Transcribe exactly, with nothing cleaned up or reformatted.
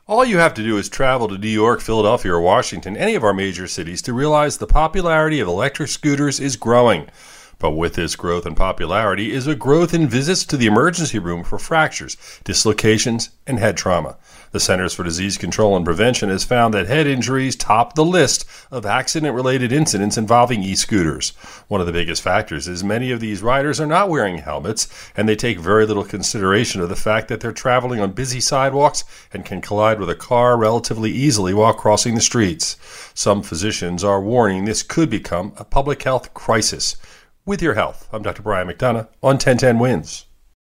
All you have to do is travel to New York, Philadelphia, or Washington, any of our major cities, to realize the popularity of electric scooters is growing. But with this growth in popularity is a growth in visits to the emergency room for fractures, dislocations, and head trauma. The Centers for Disease Control and Prevention has found that head injuries top the list of accident-related incidents involving e-scooters. One of the biggest factors is many of these riders are not wearing helmets, and they take very little consideration of the fact that they're traveling on busy sidewalks and can collide with a car relatively easily while crossing the streets. Some physicians are warning this could become a public health crisis. With your health, I'm Doctor Brian McDonough on ten ten Wins.